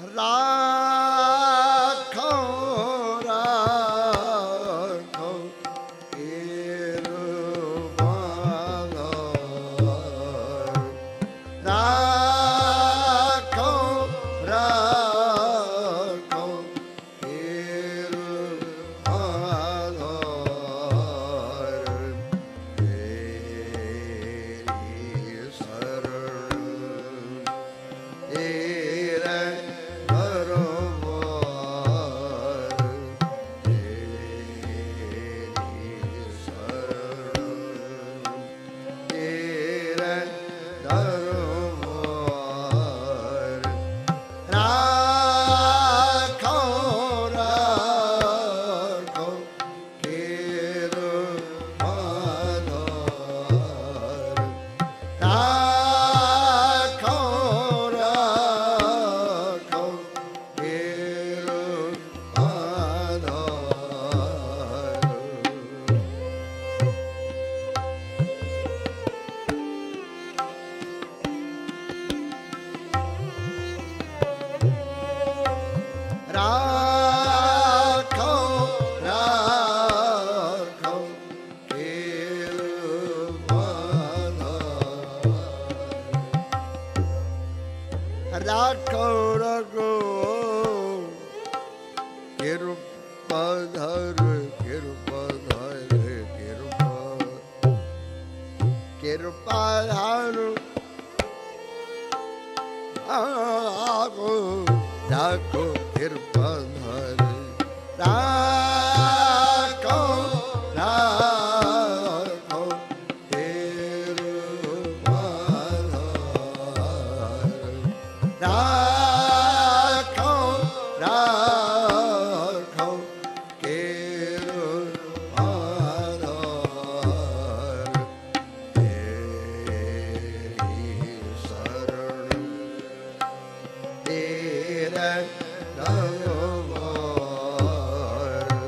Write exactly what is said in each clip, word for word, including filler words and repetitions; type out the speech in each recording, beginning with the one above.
राखो राखो गिरबान राखो राखो गिरबान तेरी शरण तेरे दरबार तेरी शरण तेरे दरबार राखो राखो गिरबान राखो राखो गिरबान राखो राखो गिरबान राखो राखो गिरबाधर गिरबाधर गिरबा गिरबाधर राखो राखो गिरबाधर राखो राखो गिरबाधर राखो राखो गिरबाधर तेरी शरण तेरे दरबार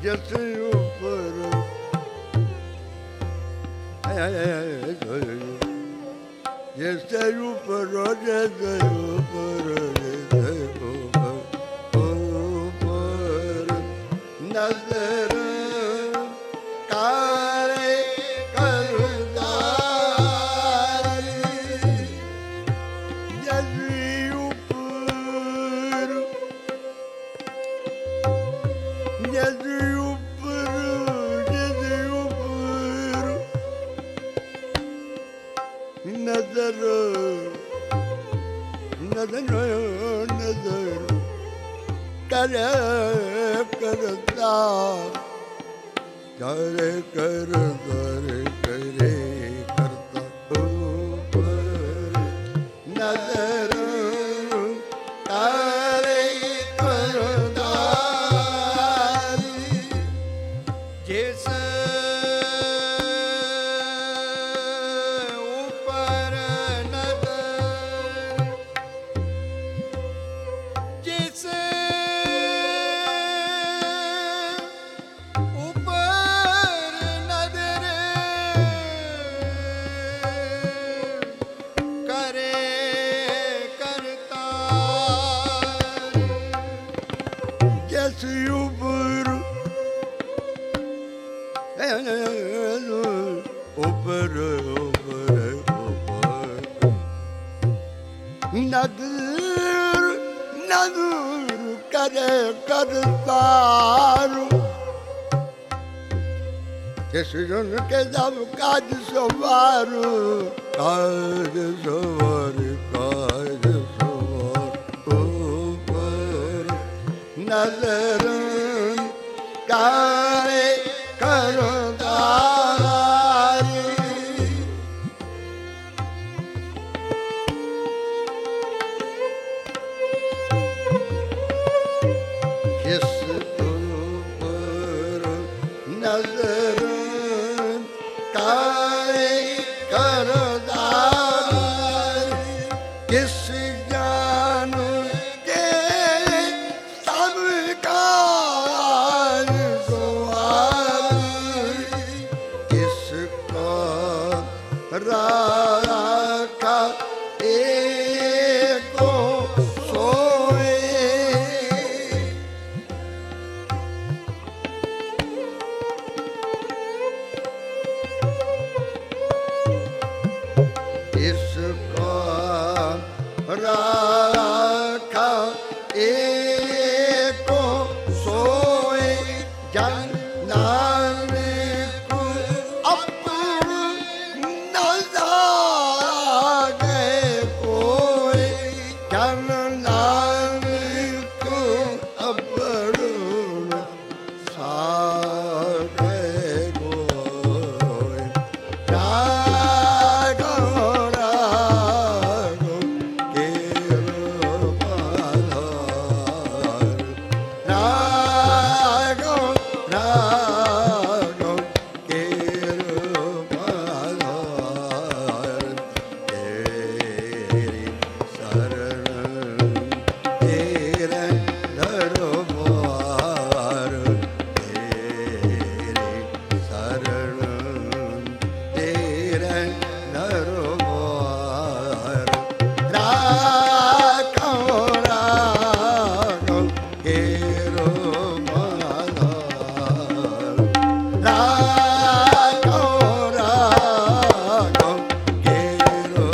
जैसे ऊपर जैसे ऊपर जैसे ऊपर जैसे ऊपर ऊपर नजर कारे करदारी जैसे ऊपर जैसे ऊपर जैसे ऊपर नजर नजर नजर करे करता करे कर करे करे करता ऊपर नजर करे करता जैसे ऊपर नजर जैसे ऊपर नजर करे करता जैसे ऊपर ऊपर ऊपर ऊपर नजर नजर करे करतारू जैसे जन के जब काज सवारू काज सवार काज सवार ऊपर नजर कारे करदारी जिस ऊपर नजर कारे करदारी किस जान के सब काज सवारी किसका राखा एको सोए इसका राखा एको सोए जन नानक अपन न जागे कोई जन नानक अपन सागे कोई रागो रागो केरो पधार रागो रागो केरो पधार तेरी शरण तेरे दरबार तेरी शरण तेरे दरबार राखो राखो केरो पधार राखो राखो केरो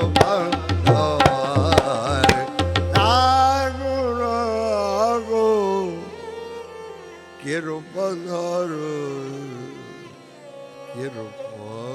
पधार रागो रागो केरो पधार केरो पधार